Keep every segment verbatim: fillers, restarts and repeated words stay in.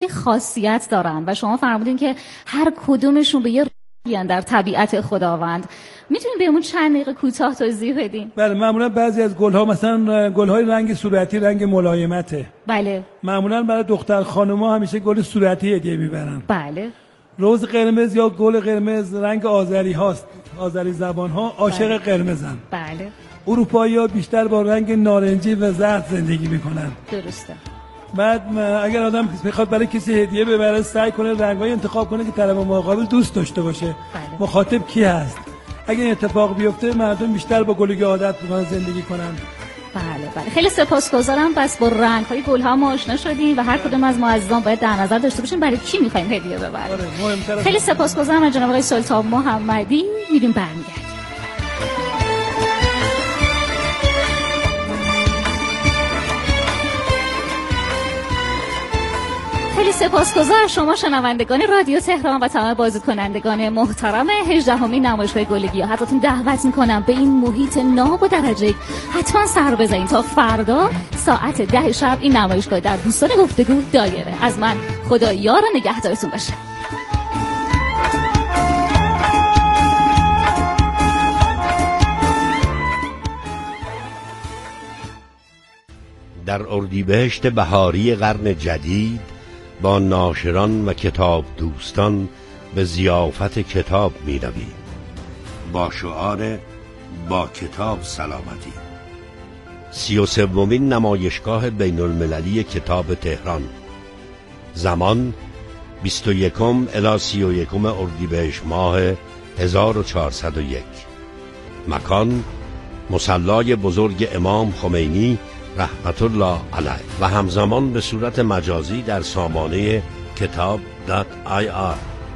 یه خاصیت دارن و شما فرمودین که هر کدومشون به یه روحیه‌اند در طبیعت خداوند. میتونید بهمون چند دقیقه کوتاه توضیح بدین؟ بله، معمولا بعضی از گل‌ها مثلا گل‌های رنگ صورتی، رنگ ملایمته. بله. معمولا برای دختر خانم‌ها همیشه گل صورتی هدیه میبرن. بله. روز قرمز یا گل قرمز رنگ آذری هاست. آذری زبان‌ها عاشق بله. قرمزن. بله. اروپایی‌ها بیشتر با رنگ نارنجی و زرد زندگی میکنن. درسته. بعد اگر آدم بخواد برای کسی هدیه ببره سعی کنه رنگ‌های انتخاب کنه که طرف مقابل دوست داشته باشه. بله. مخاطب کی هست؟ اگه این اتفاق بیفته مردم بیشتر با گل عادت میکنن زندگی کنن. بله بله، خیلی سپاسگزارم. پس با رنگ‌های گل‌ها ما آشنا شدیم و هر کدوم از ما عزیزان باید در نظر داشته باشیم برای کی می‌خوایم هدیه ببریم. خیلی سپاسگزارم از جناب آقای سلطان محمدی. میریم برمیگردیم. خیلی سپاسگزار شما شنوندگان رادیو تهران و تمام بازدیدکنندگان محترم هجدهمین نمایشگاه گل گیاه. حضراتون دعوت میکنم به این محیط ناب و درجه حتما سر بزنید تا فردا ساعت ده شب این نمایشگاه در دوستان گفتگو دایره. از من خدا یار و نگهدارتون باشه. در اردیبهشت بهاری قرن جدید با ناشران و کتاب دوستان به ضیافت کتاب می رویم با شعار با کتاب سلامتی. سی و سومین نمایشگاه بین المللی کتاب تهران. زمان بیست و یکم الی سی و یکم اردیبهشت ماه هزار و چهارصد و یک. مکان مصلی بزرگ امام خمینی رحمت الله علیه و همزمان به صورت مجازی در سامانه کتاب دات آی آر.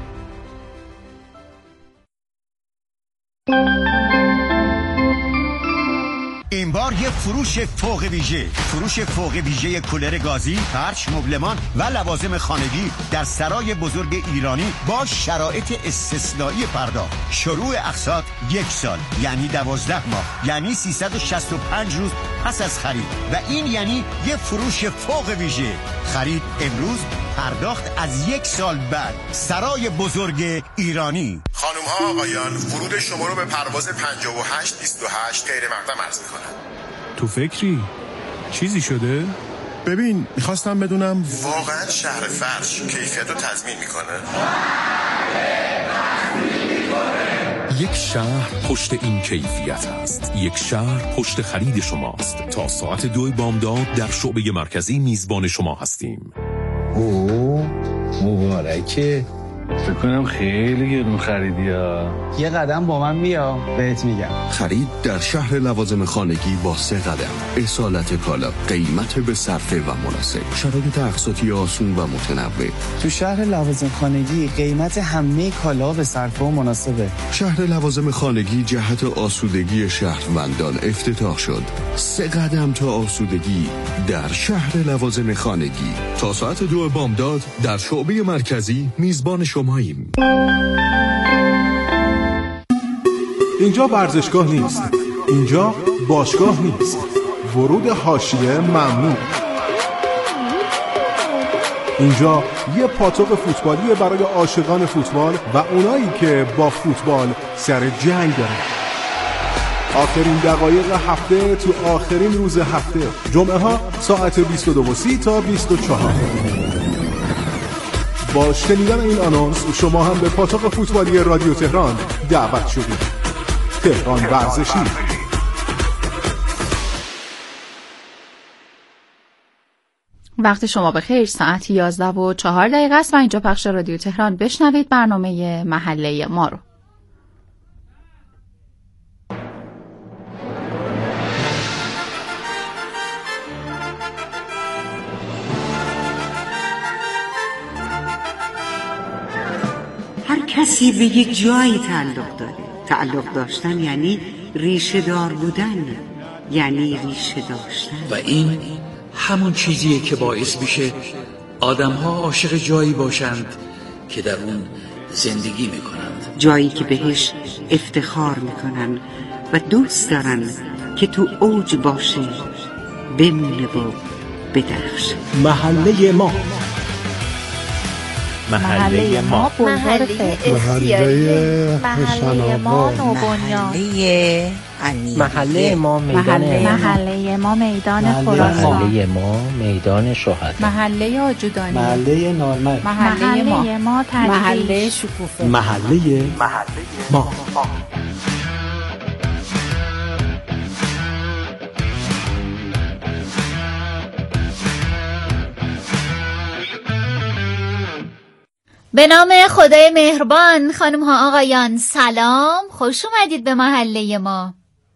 این بار یه فروش فوق ویژه، فروش فوق ویژه کولر گازی، فرش، مبلمان و لوازم خانگی در سرای بزرگ ایرانی با شرایط استثنایی پرداخت. شروع اقساط یک سال یعنی دوازده ماه، یعنی سیصد و شصت و پنج روز پس از خرید و این یعنی یه فروش فوق ویژه. خرید امروز، پرداخت از یک سال بعد. سرای بزرگ ایرانی. خانم ها آقایان، ورود شما رو به پرواز پنجاه و هشت بیست و هشت غیر مقدم عرض میکنم. تو فکری؟ چیزی شده؟ ببین، میخواستم بدونم واقعا شهر فرش کیفیت رو تضمین میکنه؟ یک شهر پشت این کیفیت است. یک شهر پشت خرید شماست. تا ساعت دو بامداد در شعبه مرکزی میزبان شما هستیم. اوه مبارکه. فکر کنم خیلی گرون خریدی ها. یه قدم با من بیا بهت میگم. خرید در شهر لوازم خانگی با سه قدم. اصالت کالا، قیمت به صرفه و مناسب، شرایط اقساطی آسون و متنوع. تو شهر لوازم خانگی قیمت همه کالا به صرفه و مناسبه. شهر لوازم خانگی جهت آسودگی شهروندان افتتاح شد. سه قدم تا آسودگی در شهر لوازم خانگی. تا ساعت دو بامداد در شعبه مرکزی میزبان شماییم. اینجا ورزشگاه نیست، اینجا باشگاه نیست. ورود حاشیه ممنوع. اینجا یه پاتوق فوتبالیه برای عاشقان فوتبال و اونایی که با فوتبال سر جنگ دارن. آخرین دقایق هفته تو آخرین روز هفته، جمعه ها ساعت بیست و دو و سی تا بیست و چهار. با شنیدن این آنونس شما هم به پاتوق فوتبالی رادیو تهران دعوت شدید. تهران ورزشی. وقت شما بخیر. ساعت یازده و چهار دقیقه است و اینجا پخش رادیو تهران. بشنوید برنامه محله ما رو. هر کسی به یک جایی تعلق داره. تعلق داشتن یعنی ریشه دار بودن، یعنی ریشه داشتن. و این همون چیزیه که باعث میشه آدم ها عاشق جایی باشند که در اون زندگی میکنند، جایی که بهش افتخار میکنن و دوست دارن که تو اوج باشه، بمونه و بدرخشه. محله ما. محله ما بلوار فردوسی، محله ما نوبنیان، محله ما میدان محله ما میدان خراسان، محله ما میدان شهدا، محله آجودانی، محله نارمک، محله ما ما تجریش، محله شکوفه، محله ما. به نام خدای مهربان. خانم ها آقایان سلام، خوش اومدید به محله ما.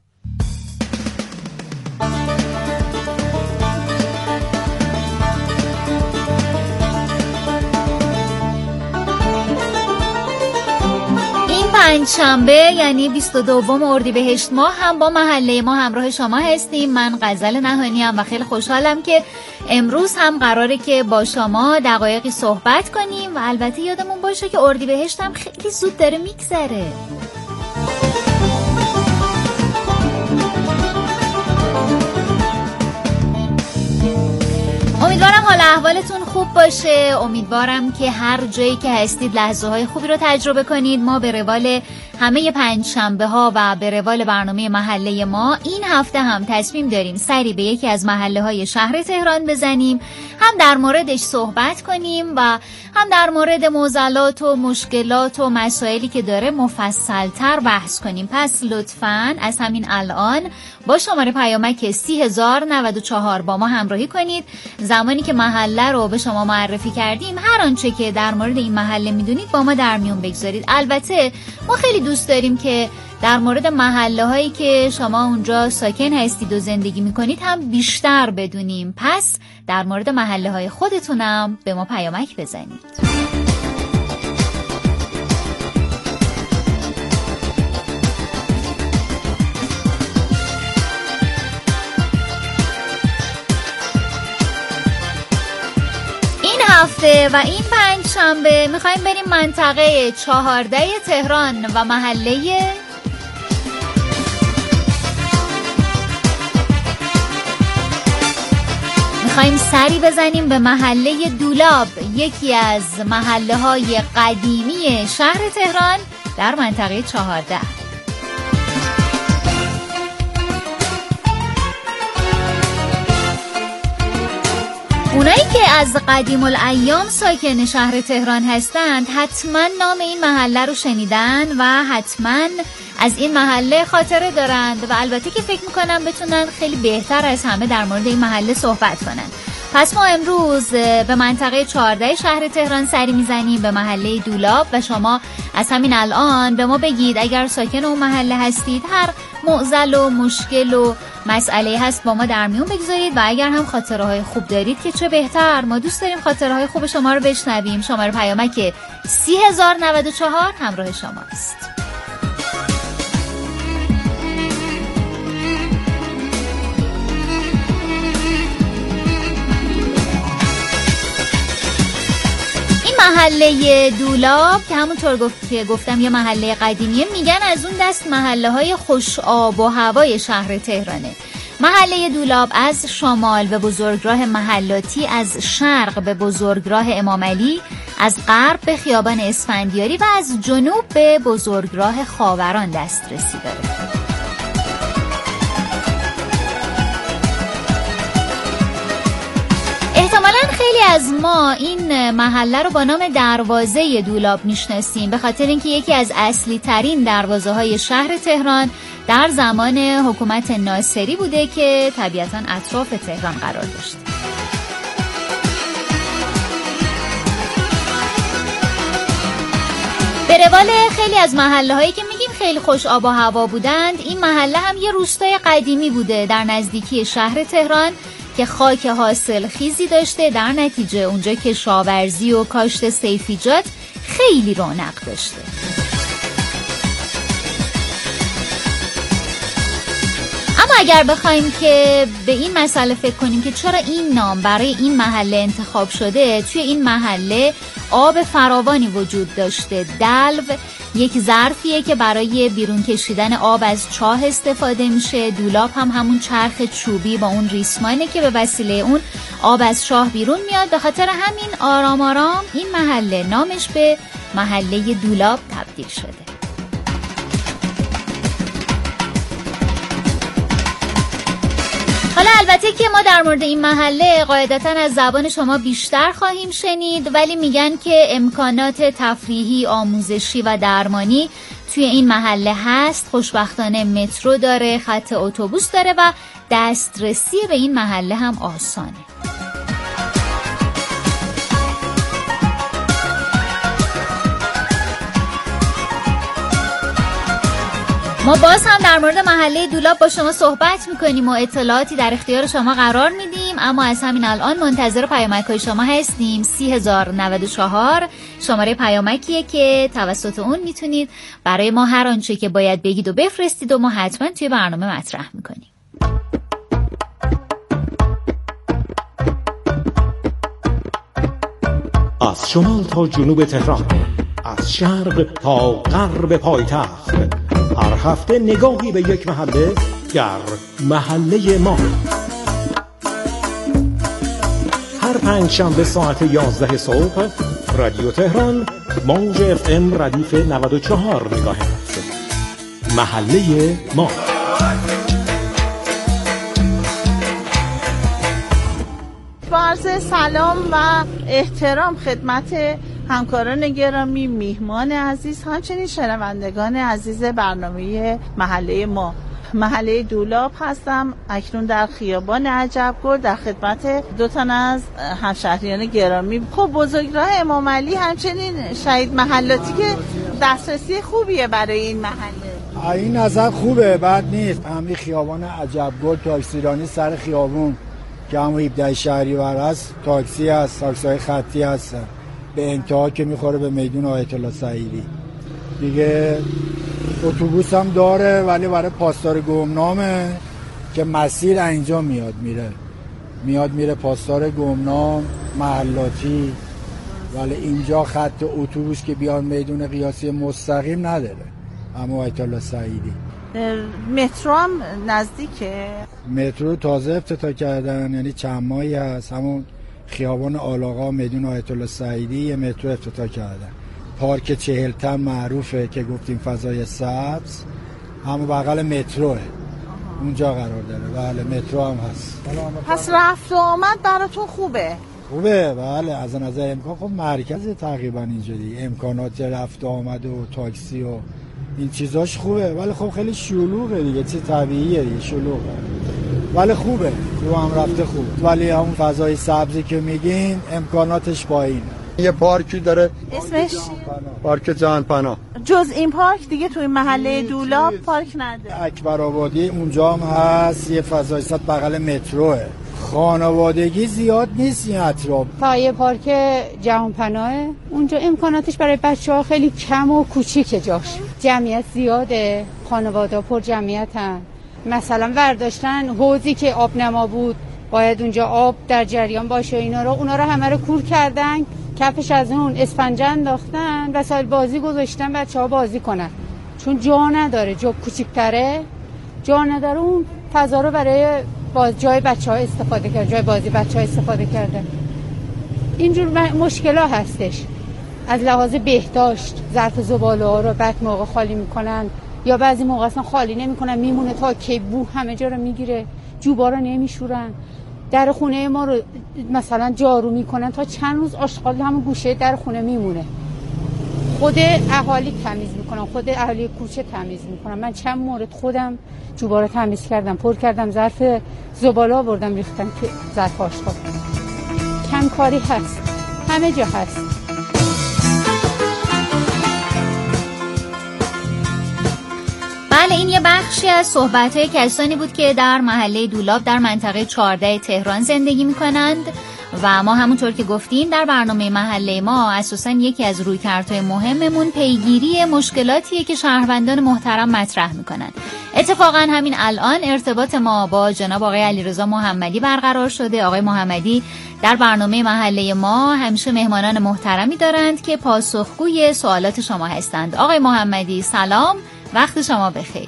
این پنجشنبه یعنی بیست و دوم اردیبهشت ماه هم با محله ما همراه شما هستیم. من غزل نهانی ام و خیلی خوشحالم که امروز هم قراره که با شما دقایقی صحبت کنیم و البته یادمون باشه که اردیبهشت هم خیلی زود داره میگذره. امیدوارم حال احوالتون خوب باشه، امیدوارم که هر جایی که هستید لحظه های خوبی رو تجربه کنید. ما به روال همه پنج شنبه ها و به روال برنامه محله ما این هفته هم تصمیم داریم سری به یکی از محله های شهر تهران بزنیم، هم در موردش صحبت کنیم و هم در مورد معضلات و مشکلات و مسائلی که داره مفصلتر بحث کنیم. پس لطفاً از همین الان با شماره پیامک سی هزار و نود و چهار با ما همراهی کنید. زمانی که محله رو به شما معرفی کردیم هر آنچه که در مورد این محله میدونید با ما در میون بگذارید. البته ما خیلی دوست داریم که در مورد محله هایی که شما اونجا ساکن هستید و زندگی میکنید هم بیشتر بدونیم. پس در مورد محله های خودتونم به ما پیامک بزنید. هفته و این پنج شنبه میخوایم بریم منطقه چهارده تهران و محله میخوایم سری بزنیم به محله دولاب، یکی از محله های قدیمی شهر تهران در منطقه چهارده. اونایی که از قدیم الایام ساکن شهر تهران هستند حتما نام این محله رو شنیدن و حتما از این محله خاطره دارند و البته که فکر میکنم بتونن خیلی بهتر از همه در مورد این محله صحبت کنن. پس ما امروز به منطقه چهارده شهر تهران سری میزنیم، به محله دولاب، و شما از همین الان به ما بگید اگر ساکن اون محله هستید هر معضل و مشکل و مسئله هست با ما در میون بگذارید و اگر هم خاطره های خوب دارید که چه بهتر. ما دوست داریم خاطره های خوب شما رو بشنویم. شماره پیامک سی هزار و نود و چهار همراه شماست. محله دولاب که همونطور گفت که گفتم یه محله قدیمیه، میگن از اون دست محله های خوش آب و هوای شهر تهرانه. محله دولاب از شمال به بزرگراه محلاتی، از شرق به بزرگراه امام علی، از غرب به خیابان اسفندیاری و از جنوب به بزرگراه خاوران دسترسی داره. احتمالاً خیلی از ما این محله رو با نام دروازه دولاب میشناسیم به خاطر اینکه یکی از اصلی ترین دروازه های شهر تهران در زمان حکومت ناصری بوده که طبیعتاً اطراف تهران قرار داشت. به روال خیلی از محله هایی که میگیم خیلی خوش آب و هوا بودند، این محله هم یه روستای قدیمی بوده در نزدیکی شهر تهران که خاک حاصل خیزی داشته، در نتیجه اونجا کشاورزی و کاشت سیفیجات خیلی رونق داشته. اما اگر بخوایم که به این مسئله فکر کنیم که چرا این نام برای این محله انتخاب شده، توی این محله آب فراوانی وجود داشته. دلو یک ظرفیه که برای بیرون کشیدن آب از چاه استفاده میشه. دولاب هم همون چرخ چوبی با اون ریسمانه که به وسیله اون آب از چاه بیرون میاد. به خاطر همین آرام آرام این محله نامش به محله دولاب تبدیل شده. حالا البته که ما در مورد این محله قاعدتاً از زبان شما بیشتر خواهیم شنید، ولی میگن که امکانات تفریحی، آموزشی و درمانی توی این محله هست. خوشبختانه مترو داره، خط اتوبوس داره و دسترسی به این محله هم آسانه. ما باز هم در مورد محله دولاب با شما صحبت میکنیم و اطلاعاتی در اختیار شما قرار میدیم، اما از همین الان منتظر پیامک‌های شما هستیم. سی هزار و نود و چهار شماره پیامکیه که توسط اون میتونید برای ما هر آنچه که باید بگید و بفرستید و ما حتما توی برنامه مطرح میکنیم. از شمال تا جنوب تهران، از شرق تا غرب پایتخت، هر هفته نگاهی به یک محله در محله ما. هر پنج شنبه ساعت یازده صبح رادیو تهران موج اف ام ردیف نود و چهار مگاهرتز. محله ما. با عرض سلام و احترام خدمت همکاران گرامی، میهمان عزیز، همچنین شنوندگان عزیز برنامه محله ما. محله دولاب هستم، اکنون در خیابان عجبگرد در خدمت دو تن از همشهریان گرامی. خب بزرگراه امام علی همچنین شهید محلاتی که دسترسی خوبیه برای این محله. این نظر خوبه، بد نیست. همین خیابان عجبگرد تاکسیرانی سر خیابون که همون هفده شهریور هست، تاکسی هست، تاکسی‌های خطی هستن به انتها که میخوره به میدون آیت الله سعیدی. دیگه اتوبوس هم داره ولی برای پاسدار گمنامه که مسیر اینجا میاد میره میاد میره پاسدار گمنام محلاتی، ولی اینجا خط اتوبوس که بیان میدون قیاسی مستقیم نداره. اما آیت الله سعیدی مترو هم نزدیکه. مترو تازه افتتاح کردن، یعنی چند ماهی هست. همون خیابان آلاقا میدون آیت الله سعیدی یه مترو افتتاح کردن. پارک چهلتن معروفه که گفتیم فضای سبز، همون بغل متروه، اونجا قرار داره. بله مترو هم هست. پس رفت و آمد براتون خوبه؟ خوبه بله، از نظر امکان خب مرکز تقریبا اینجوری، امکانات رفت و آمد و تاکسی و این چیزاش خوبه، ولی خب خیلی شلوغه دیگه، چیز طبیعیه دیگه، شلوغه ولی خوبه، رو هم رفته خوب. ولی همون فضای سبزی که میگین امکاناتش پایینه. یه پارکی داره اسمش پارک جهانپناه. جز این پارک دیگه توی محله دولاب پارک نداره. اکبرآبادی اونجا هم هست، یه فضای سبز بغل متروه. خانوادگی زیاد نیست این اطراف. تا یه پارک جهانپناه، اونجا امکاناتش برای بچه‌ها خیلی کم و کوچیکه، جاش جمعیت زیاده، خانواده پر جمعیتن. مثلا برداشتن حوضی که آب نما بود، باید اونجا آب در جریان باشه، اینا رو اونا رو همه رو کور کردن، کفش از اون اسفنجه انداختن، وسایل بازی گذاشتن بچه‌ها بازی کنن، چون جا نداره، جا کوچیک‌تره، جا نداره، اون فضا رو برای باز جای بچه‌ها استفاده کرد، جای بازی بچه‌ها استفاده کردن. اینجور مشکلات هستش. از لحاظ بهداشت ظرف زباله‌ها رو بعد موقع خالی میکنن یا بعضی موقع اصلا خالی نمیکنن، میمونه تا که بو همه جا رو میگیره، جوبا رو نمیشورن. در خونه ما رو مثلا جارو میکنن تا چند روز آشغال همون گوشه در خونه میمونه. خود اهالی تمیز میکنن، خود اهالی کوچه تمیز میکنن. من چند مورد خودم جوبا رو تمیز کردم، پر کردم، ظرف زباله آوردم ریختم که ظرف آشغال. کم کاری هست، همه جا هست. بله، این یه بخشی از صحبت‌های کسانی بود که در محله دولاب در منطقه چهارده تهران زندگی می‌کنند و ما همونطور که گفتیم در برنامه محله ما اساساً یکی از رویکردهای مهممون پیگیری مشکلاتیه که شهروندان محترم مطرح میکنن. اتفاقاً همین الان ارتباط ما با جناب آقای علیرضا محمدی برقرار شده. آقای محمدی در برنامه محله ما همیشه مهمانان محترمی دارند که پاسخگوی سوالات شما هستند. آقای محمدی سلام، وقت شما بخیر.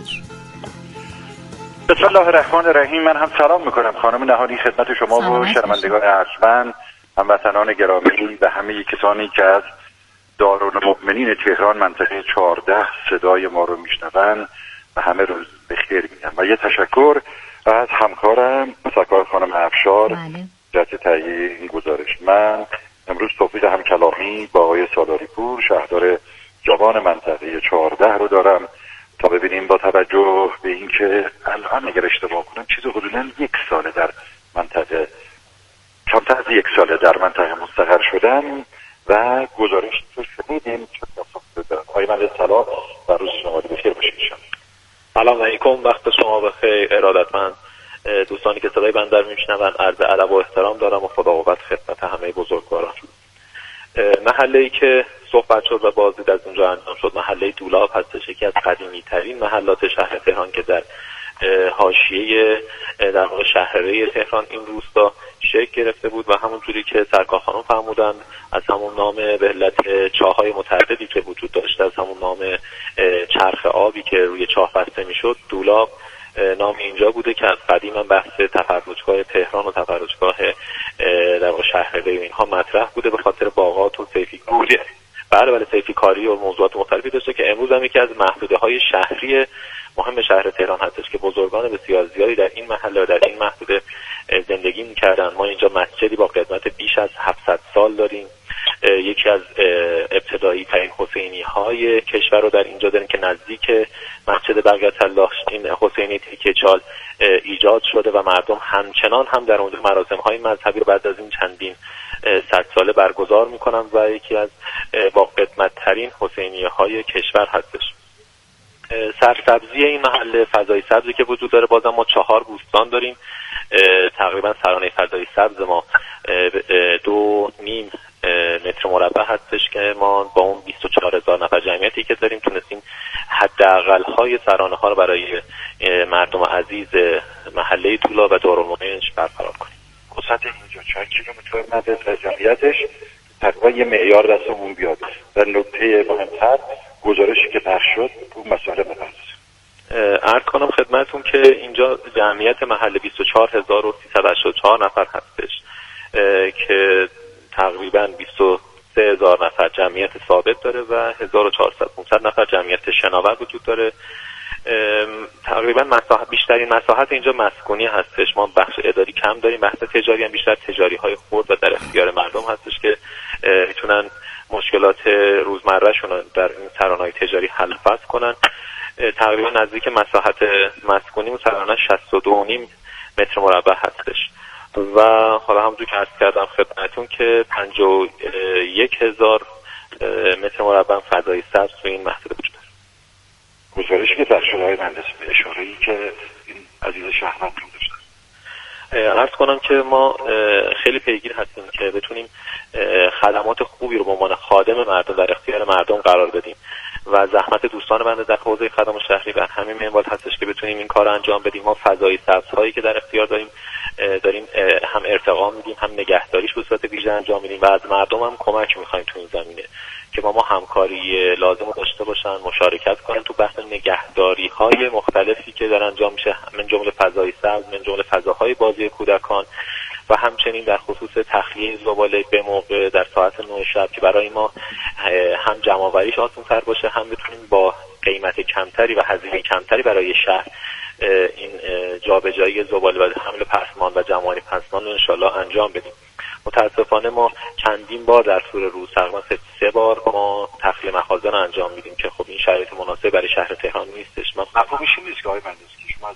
بسم الله الرحمن الرحیم. من هم سلام میکنم خانم نهانی خدمت شما و شنوندگان ارجمند، هموطنان گرامی و همه کسانی که از دارالمؤمنین تهران منطقه چهارده صدای ما رو میشنوند و همه روز بخیر میگم. و یه تشکر از همکارم سرکار خانم افشار جهت تهیه این گزارش. من امروز توفیق همکلامی با آقای سالاری پور شهردار جوان منطقه چهارده رو دارم تا ببینیم با توجه به اینکه الان اگر اشتباه کنم چیز حدوداً یک ساله در منطقه کمتر از یک ساله در منطقه مستقر شدن و گزارش رو شنیدیم. آقای مهندس سلام و روز شما بخیر باشید. سلام علیکم، وقت شما بخیر ارادتمند. دوستانی که صدای بنده رو میشنون عرض ادب و احترام دارم و خدا قوت خدمت همه بزرگواران. محله‌ای که صحبت شد و بازدید از اونجا انجام شد محله دولاب هستش، یکی از قدیمی ترین محلات شهر تهران که در حاشیه در واقع شهرره تهران این روستا شکل گرفته بود و همون جوری که سرکار خانم فرمودند از همون نام به علت چاهای متعددی که وجود داشته، از همون نام چرخ آبی که روی چاه بسته میشد، دولاب نام اینجا بوده که از قدیم هم بحث تفرجگاه تهران و تفرجگاه در واقع شهرره اینها مطرح بوده به خاطر باغات و صیفی کاری. بله بله صیفی کاری و موضوعات مختلفی داشته که امروز هم یکی از محدوده های شهری مهم شهر تهران هستش که بزرگان بسیار زیادی در این محله و در این محدوده زندگی می‌کردن. ما اینجا مسجدی با قدمت بیش از هفتصد سال داریم. یکی از ابتدایی ترین حسینی های کشور رو در اینجا داریم که نزدیک مسجد بقیت الله این حسینی تکیه چال ایجاد شده و مردم همچنان هم در اونجا مراسم های مذهبی رو بعد از این چندین صد ساله برگزار میکنن و یکی از با قدمت ترین حسینی های کشور هستش. سرسبزی این محله، فضای سبزی که وجود داره، بازم ما چهار بوستان داریم. تقریبا سرانه فضای سبز ما دو نیم متر مربع هستش که ما با اون بیست و چهار هزار نفر جمعیتی که داریم تونستیم حداقل های سرانه ها رو برای مردم عزیز محله دولاب و دارالمؤمنینش برقرار کنیم. وسعت اینجا چند کیلومتر مدد و جمعیتش تقریبا یه معیار دستمون بیاد. در نکته مهمتر گزارشی که پخش شد اون مسئله بپردازیم. عرض کنم خدمتون که اینجا جمعیت محله بیست و چهار هزار و سیصد و هشتاد و چهار نفر هستش که تقریبا بیست و سه هزار نفر جمعیت ثابت داره و هزار و چهارصد پانصد نفر جمعیت شناور وجود داره. تقریبا مساحت بیشترین مساحت اینجا مسکونی هستش. ما بخش اداری کم داریم، بخش تجاری هم بیشتر تجاری های خرد و در اختیار مردم هستش که میتونن مشکلات روزمرهشون در این سرانه‌های تجاری حل فصل کنن. تقریبا نزدیک مساحت مسکونی و سرانه شصت و دو و نیم متر مربع هستش و حالا همونجور که عرض کردم خدمتون که پنجاه و یک هزار متر مربع فضای سبز تو این محدوده وجود داره. گزارشی که در شورای مجلس به اشاره‌ای که این عزیز شهروند رو داشتن. عرض کنم که ما خیلی پیگیر هستیم که بتونیم خدمات خوبی رو به عنوان خادم مردم در اختیار مردم قرار بدیم و زحمت دوستان بنده در حوزه خدمات شهری و همین منوال هستش که بتونیم این کار رو انجام بدیم. ما فضای سبزهایی که در اختیار داریم داریم هم ارتقا میدیم هم نگهداریش به صورت ویژه انجام میدیم و از مردم هم کمک میخوایم تو این زمینه که با ما همکاری لازم رو داشته باشن، مشارکت کنن تو بحث نگهداری های مختلفی که در انجام میشه، من جمله فضای سبز، من جمله فضاهای بازی کودکان و همچنین در خصوص تخلیه زباله به موقع در ساعت نه شب که برای ما هم جمع‌آوریش آسان‌تر باشه، هم بتونیم با قیمت کمتری و هزینه کمتری برای شهر این جابجایی زباله و حمل پسمان و جمع‌آوری پسمان رو انشالله انجام بدیم. متاسفانه ما چندین بار در طول روز تقریبا سه بار ما تخلیه مخازن انجام میدیم که خب این شرایط مناسب برای شهر تهران نیستش. من مفهومش نیست که آقای مهندس شما از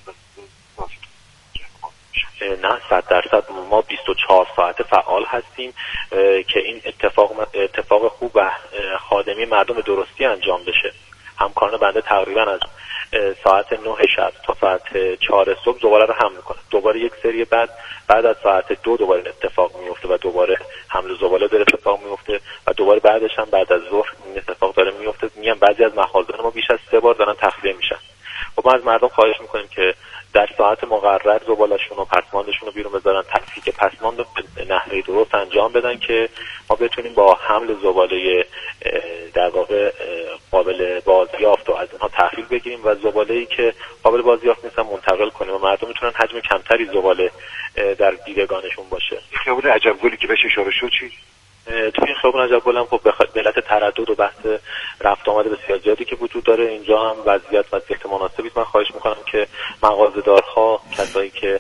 نه صد درصد ما بیست و چهار ساعت فعال هستیم که این اتفاق اتفاق خوب و خادمی مردم به درستی انجام بشه. همکاران بنده تقریبا از ساعت نه شب تا ساعت چهار صبح زباله رو حمل میکنن. دوباره یک سری بعد بعد از ساعت دو دوباره اتفاق میفته و دوباره حمل و زباله داره اتفاق میفته و دوباره بعدش هم بعد از ظهر این اتفاق داره میفته. میگم بعضی از مخازن ما بیش از سه بار دارن تخلیه میشن. خب ما از مردم خواهش میکنیم که در ساعت مقرر زباله‌شون و پسماندشون رو بیرون بذارن، تفکیک پسماند رو به نحوه درست انجام بدن که ما بتونیم با حمل زباله در واقع قابل بازیافت و از اونها تحویل بگیریم و زباله‌ای که قابل بازیافت نیستن منتقل کنیم و مردم میتونن حجم کمتری زباله در دیدگانشون باشه. خیابون عجبگلی که بهش اشاره شد چی؟ توی این خیابون عجبگل هم خب به علت تردد و بحث رفت آمد بسیار زیادی که وجود داره اینجا هم وضعیت وضعیت مناسبی. من خواهش میکنم که مغازه‌دارها، کسایی که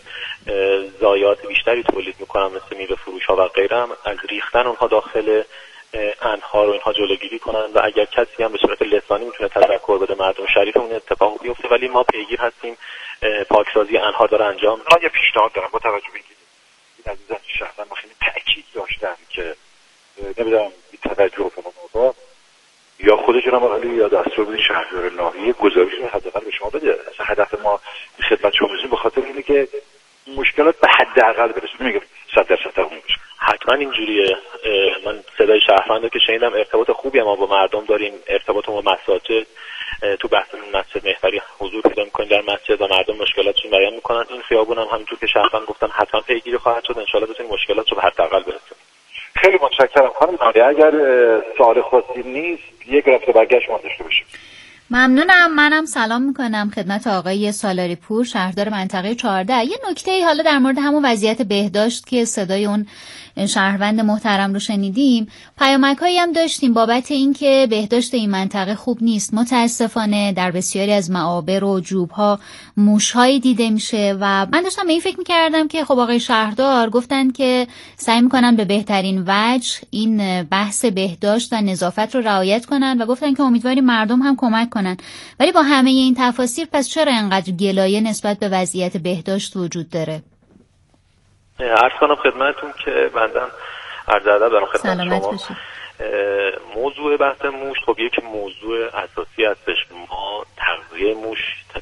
ضایعات بیشتری تولید میکنن مثل میوه فروش ها و غیره هم از ریختن اونها داخل انهار و اینها جلوگیری کنن و اگر کسی هم به صورت لسانی میتونه تذکر بده مردم شریف اون اتفاق بیفته. ولی ما پیگیر هستیم، پاکسازی انهار داره انجام میشه. من یه پیشنهاد دارم با توجه به اینکه این عزیزان شهروند ما خیلی تاکید داشتن که نمیدونم بی توجه فلان موضوع یا خود جناب عالی یا دستور بدین شهردار ناحیه گزارش رو حداقل به شما بده. اصلا هدف ما خدمت شما می‌رسیم به خاطر اینه که مشکلات به حداقل برسه. نمیگم صد درصد تموم بشه، حتما اینجوریه. من صدای شهروند رو که شنیدم، ارتباط خوبی هم ما با مردم داریم، ارتباط ما با مساجد. تو بحث مسجد محوری حضور پیدا می‌کنیم در مسجد و مردم مشکلاتشون بیان می‌کنن. این خیابون هم همونطور که شهروند گفتن حتما پیگیری خواهد شد، ان شاءالله بتونیم مشکلات رو به حداقل برسونیم. خیلی متشکرم خانم نالی. اگر سوال خاصی نیست یک رفت برگشت ما داشته باشیم. ممنونم. منم سلام میکنم خدمت آقای سالاری پور، شهردار منطقه چهارده. یه نکته حالا در مورد همون وضعیت بهداشت که صدای اون شهروند محترم رو شنیدیم، پیامک‌هایی هم داشتیم بابت این که بهداشت این منطقه خوب نیست. متاسفانه در بسیاری از معابر و جوب‌ها موش‌هایی دیده میشه و من داشتم به این فکر می‌کردم که خب آقای شهردار گفتن که سعی می‌کنن به بهترین وجه این بحث بهداشت و نظافت رو رعایت کنن و گفتن که امیدواریم مردم هم کمک کنن. ولی با همه این تفاسیر پس چرا اینقدر گلایه نسبت به وضعیت بهداشت وجود داره؟ عرض کنم خدمتتون که بندم عرض ادب دارم خدمت شما. بشید. موضوع بحث موش خب یک موضوع اساسی هستش. ما تغذیه موش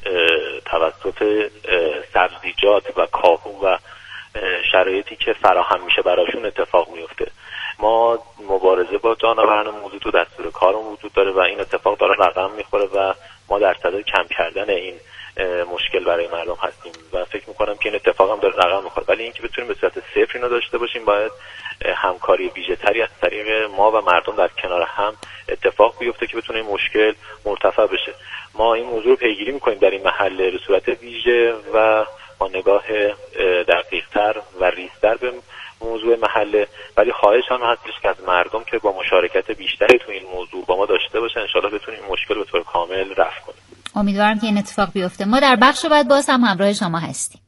توسط سبزیجات و کاهو و شرایطی که فراهم میشه براشون اتفاق میفته. ما مبارزه با جانوران موذی تو دستور کارمون وجود داره و این اتفاق داره رقم میخوره و ما در صدد کم کردن این مشکل برای مردم هستیم و فکر میکنم که این اتفاق هم داره رقم میخوره. ولی اینکه بتونیم به صورت صفر اینو داشته باشیم باید همکاری ویژه‌تری از طریق ما و مردم در کنار هم اتفاق بیفته که بتونه این مشکل مرتفع بشه. ما این موضوع رو پیگیری میکنیم در این محله به صورت ویژه و با نگاه دقیق‌تر و ریزتر به موضوع محله، ولی خواهش هم هستش که از مردم که با مشارکت بیشتری تو این موضوع با ما داشته باشن، ان شاءالله بتونیم این مشکل به طور کامل رفع کنیم. امیدوارم که این اتفاق بیفته. ما در بخش بعد باز هم همراه شما هستیم.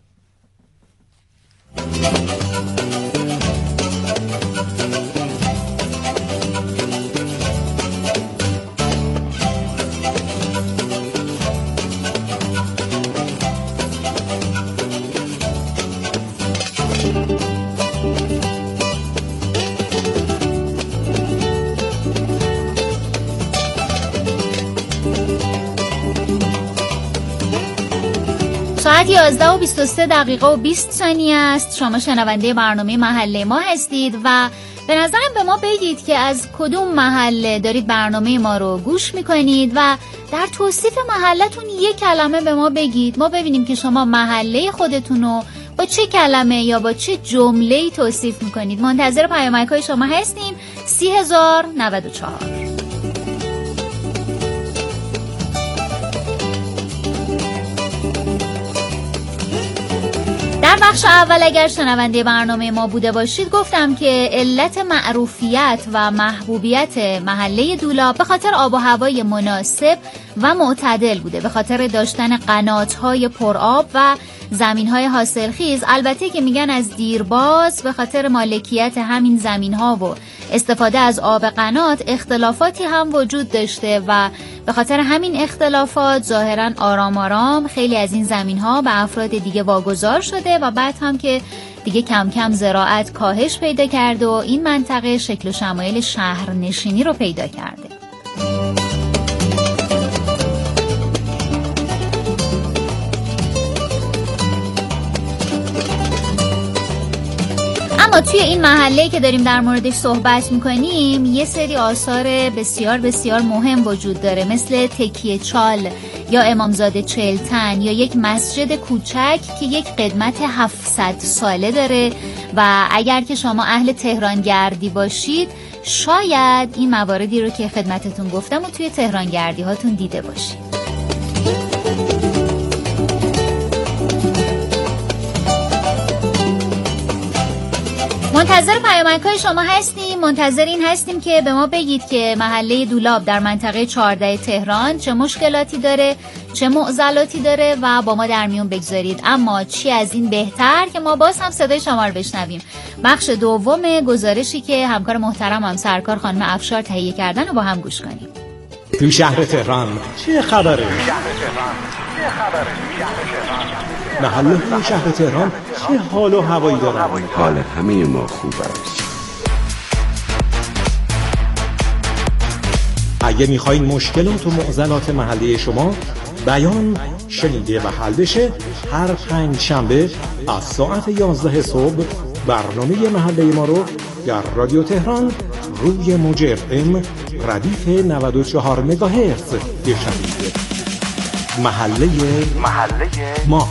ساعت یازده و بیست و سه دقیقه و بیست ثانیه است. شما شنونده برنامه محله ما هستید و به نظرم به ما بگید که از کدوم محله دارید برنامه ما رو گوش میکنید و در توصیف محلتون یک کلمه به ما بگید، ما ببینیم که شما محله خودتون رو با چه کلمه یا با چه جمله‌ای توصیف میکنید. منتظر پیامک‌های شما هستیم. سی هزار و نود و چهار. در بخش اول اگر شنونده برنامه ما بوده باشید گفتم که علت معروفیت و محبوبیت محله دولاب به خاطر آب و هوای مناسب و معتدل بوده، به خاطر داشتن قنات‌های پرآب و زمین‌های حاصلخیز. البته که میگن از دیرباز به خاطر مالکیت همین زمین‌ها و استفاده از آب قنات اختلافاتی هم وجود داشته و به خاطر همین اختلافات ظاهراً آرام آرام خیلی از این زمین‌ها به افراد دیگه واگذار شده و بعد هم که دیگه کم کم زراعت کاهش پیدا کرده و این منطقه شکل و شمایل شهرنشینی رو پیدا کرده. اما توی این محله که داریم در موردش صحبت میکنیم یه سری آثار بسیار بسیار مهم وجود داره، مثل تکیه چال یا امامزاده چهلتن یا یک مسجد کوچک که یک قدمت هفتصد ساله داره و اگر که شما اهل تهران گردی باشید شاید این مواردی رو که خدمتتون گفتم و توی تهران گردی هاتون دیده باشید. منتظر پیامک‌های شما هستیم، منتظر این هستیم که به ما بگید که محله دولاب در منطقه چهارده تهران چه مشکلاتی داره، چه معضلاتی داره و با ما در میون بگذارید. اما چی از این بهتر که ما باز هم صدای شما رو بشنویم. بخش دوم گزارشی که همکار محترمم سرکار خانم افشار تهیه کردن و با هم گوش کنیم. تو شهر تهران چه خبره؟ محله تو شهر تهران چه حال و هوایی داره؟ حال همه ما خوب است. اگه میخواین مشکلات و معضلات محله شما بیان، شنیده و حل بشه، هر پنج شنبه از ساعت یازده صبح برنامه محله ما رو در رادیو تهران روی موج اف ام ردیف نود و چهار مگاهرتز بشنوید. محله محله ما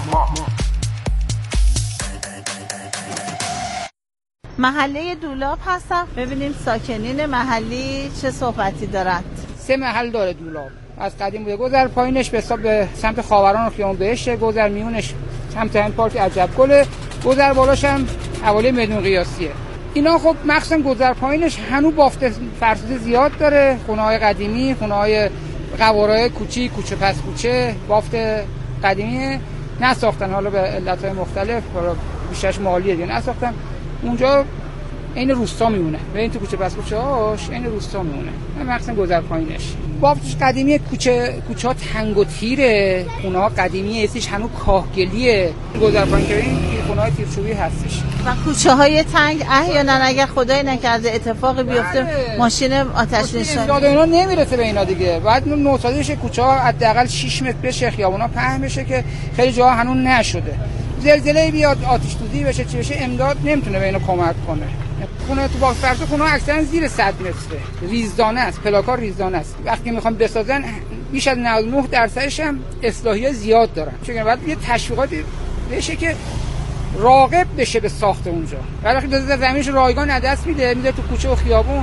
محله دولاب هستم. ببینیم ساکنین محلی چه صحبتی دارند. سه محل داره دولاب. از قدیم بوده. گذر پایینش به حساب به سمت خاوران و خیابان بهشته، گذر میونش سمت همین پارک عجبگله، گذر بالاش هم حوالی میدون قیاسیه. اینا خب مخصوصا گذر پایینش هنوز بافت فرسوده زیاد داره. خونه‌های قدیمی، خونه‌های قوارای کوچیک، کوچه پس کوچه، بافت قدیمی نساختن، حالا به علت‌های مختلف، بیشترش مالیه دیگه نساختن. اونجا این روستا میمونه و این تو کوچه پس کوچه هاش این روستا میمونه، مخصوصا گذر پایینش. بافتش قدیمی، کوچه کوچه ها تنگ و تیره، خونه ها قدیمیه، اسیش هنوز کاهگلیه. گذر پایین که این خونه های تیرچوبی هستش و کوچه های تنگ احیانا اگر خدای نکرده اتفاقی بیفته ماشین آتش نشانی داد اینا نمیرسه به اینا دیگه. بعد نوسازی بشه، کوچه ها حداقل شش متر بشه، خیابونا پهن بشه که خیلی جاها هنوز نشده. زلزله بیاد، آتش سوزی بشه، چی بشه، امداد نمیتونه به اینا کمک کنه. خونه تو باغ فرض خونه اکثرا زیر صد متره، ریزدانه است، پلاکار ریزدانه است. وقتی میخوام بسازن بیش از نود و نه درصدش هم اصلاحیات زیاد دارن. چون بعد یه تشویقاتی بشه که راغب بشه به ساخت اونجا. وقتی داده زمینش رایگان از دست میده، میده تو کوچه و خیابون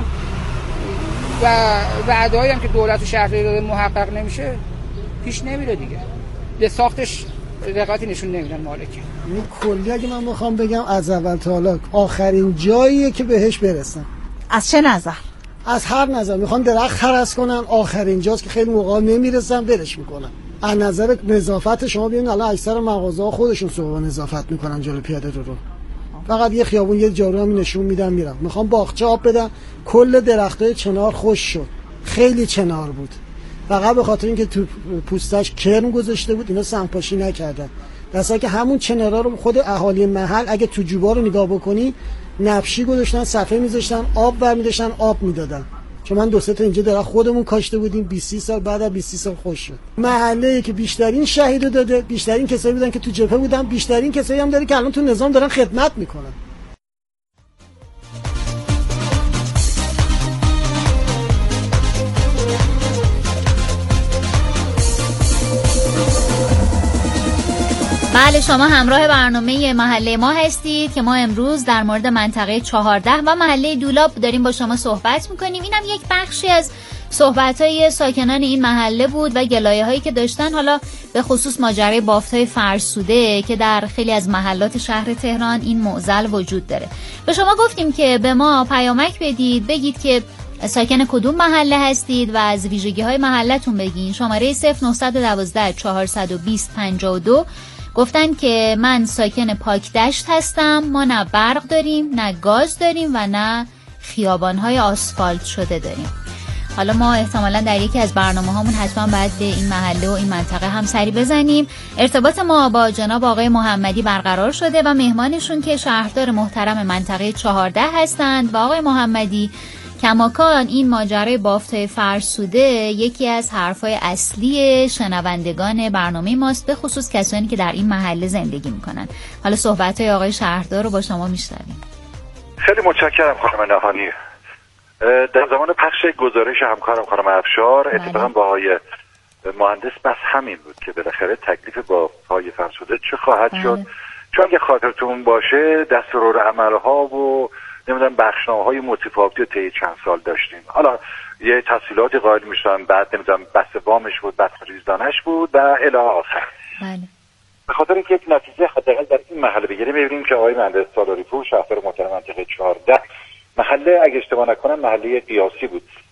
و وعده‌ای هم که دولت و شهرداری داده محقق نمیشه، پیش نمیره دیگه. به ساختش رقابتی نشون نمیدن مالک. این کلی اگه من بخوام بگم از اول تا حالا آخرین جاییه که بهش برسن. از چه نظر؟ از هر نظر. میخوان درخت هرس کنن، آخرین جاست که خیلی موقعا نمیرسن برش میکنن. از نظر نظافت شما ببینید الان اکثر مغازه‌ها خودشون صبح نظافت میکنن جلوی پیاده رو رو. فقط یه خیابون یه جارو هم نشون میدن میرن. میخوام باغچه آب بدن، کل درختای چنار خوش شد. خیلی چنار بود. فقط به خاطر اینکه تو پوستش کرم گذاشته بود اینا سنگپاشی نکردن. درسته که همون چنارا رو خود اهالی محل اگه تو جوبا رو نگاه بکنی نبشی گذاشتن، صفحه میذاشتن، آب برمی‌داشتن، آب میدادن. چون من دو سه تا اینجا درخت خودمون کاشته بودیم، بیست سال بعد از بیست سال خوش شد. محله‌ای که بیشترین شهیدو داده، بیشترین کسایی بودن که تو جبهه بودن، بیشترین کسایی هم داره که الان تو نظام دارن خدمت میکنن. بله، شما همراه برنامه محله ما هستید که ما امروز در مورد منطقه چهارده و محله دولاب داریم با شما صحبت میکنیم. اینم یک بخشی از صحبت‌های ساکنان این محله بود و گلایه هایی که داشتن، حالا به خصوص ماجرای بافت‌های فرسوده که در خیلی از محلات شهر تهران این معضل وجود داره. به شما گفتیم که به ما پیامک بدید، بگید که ساکن کدوم محله هستید و از ویژگی‌های محلتون بگین. شماره صفر نه یک دو چهارصد و بیست پنجاه و دو. گفتن که من ساکن پاکدشت هستم، ما نه برق داریم، نه گاز داریم و نه خیابان‌های آسفالت شده داریم. حالا ما احتمالاً در یکی از برنامه‌هامون حتما باید به این محله و این منطقه هم سری بزنیم. ارتباط ما با جناب آقای محمدی برقرار شده و مهمانشون که شهردار محترم منطقه چهارده هستند و آقای محمدی کماکان این ماجرای بافت‌های فرسوده یکی از حرفای اصلی شنوندگان برنامه ماست، به خصوص کسانی که در این محله زندگی میکنن. حالا صحبت‌های آقای شهردار رو با شما میشنویم. خیلی متشکرم خانم نهانی. در زمان پخش گزارش همکارم خانم افشار اتفاقا با آقای مهندس بس همین بود که بالاخره تکلیف با پای فرسوده چه خواهد شد، چون اگه خاطرتون باشه دستورالعمل‌ها و نمیدونم بخشنامه‌های متفاوتی طی چند سال داشتیم. حالا یه تفصیلاتی قائل میشدن، بعد نمیدونم بس وامش بود، بس ریزدانش بود و الی آخر. بله. به خاطر اینکه یک نتیجه حداقل در این محله بگیریم، می‌بینیم که آقای مهندس سالاری پور شهردار محترم منطقه چهارده محله اگه اشتباه نکنم محله قیاسی بود،